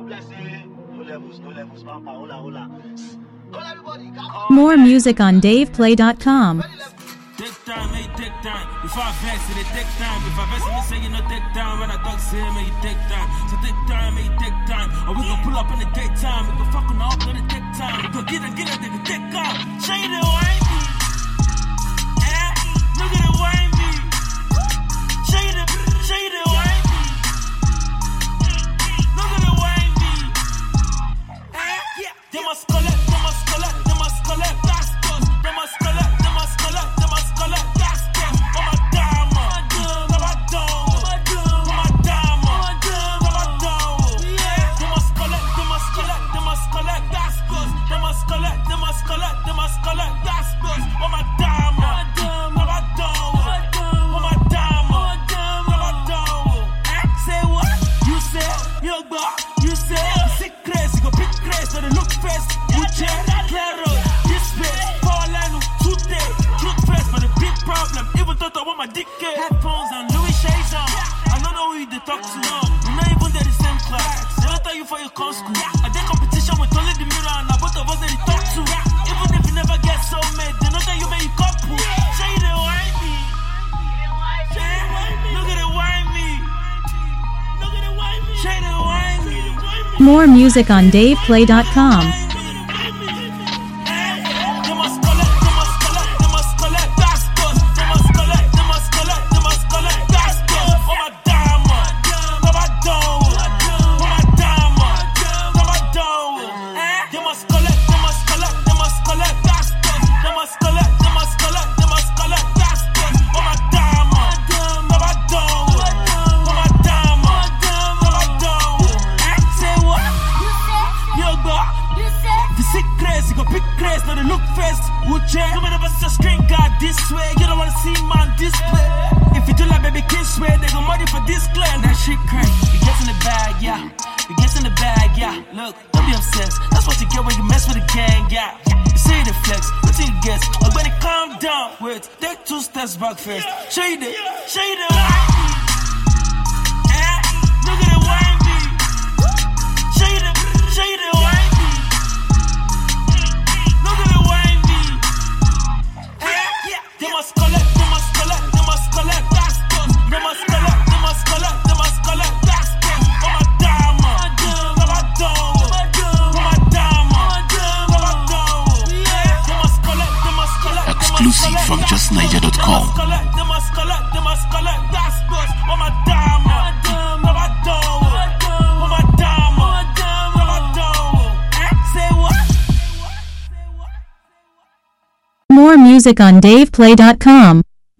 More music on DavePlay.com. Take time, make take time. Before I vex it, take time. If I vex it, say you know take time. When I talk, say make you take time. So take time, make you take time. Or we gon' pull up in the daytime. We gon' fuck on the up, gonna take time. We gon' get it, they can take off. Show you the wine me. Look at the wine me. Show you the wine me. Look at the wine me. They must collect, they must collect, they must collect. That's us. They must collect, they must collect, they must collect. That's us. Oh my diamond, oh my dog, oh my diamond, oh my dog. They must collect, they must collect, they must collect. That's us. They must collect, they must collect, they must collect. That's us. Oh my diamond, oh my dog, oh my diamond, oh my dog. Say what? You say, you go, you say, sick crazy, go pick crazy, so they look first. You check, clear road, this place, power line, today. Look first for the big problem. Even thought I want my dick headphones and Louis shades on. I don't know who they talk to. We're not even there the same class. They don't tell you for your con school. I did competition with only the mirror and both of us that they talk to. Even if you never get so made, they don't tell you make you couple. Say they wine me. Look at the wine me. Look at the wine me. Say they wine me. More music on DavePlay.com. Breakfast. Show you the wine. Look at the wine me. Show you the wine me. Look at the wine me. They must collect, they must collect, they must collect. That's us. They must collect, they must collect, they must collect. That's us. Oh my diamond, oh my dog, oh my diamond, oh my dog. They must collect, they must collect. Exclusive from JustNiger.com. More music on DavePlay.com.